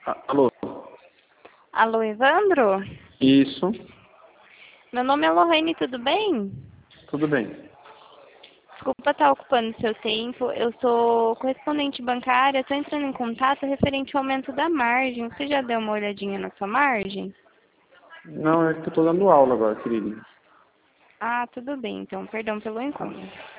Alô? Alô, Evandro? Isso, Meu nome é Lohane, tudo bem? tudo bem. Desculpa estar ocupando seu tempo. Eu sou correspondente bancária, estou entrando em contato referente ao aumento da margem. Você já deu uma olhadinha na sua margem? Não, é que eu tô dando aula agora, querido. Ah, tudo bem, então, perdão pelo incômodo.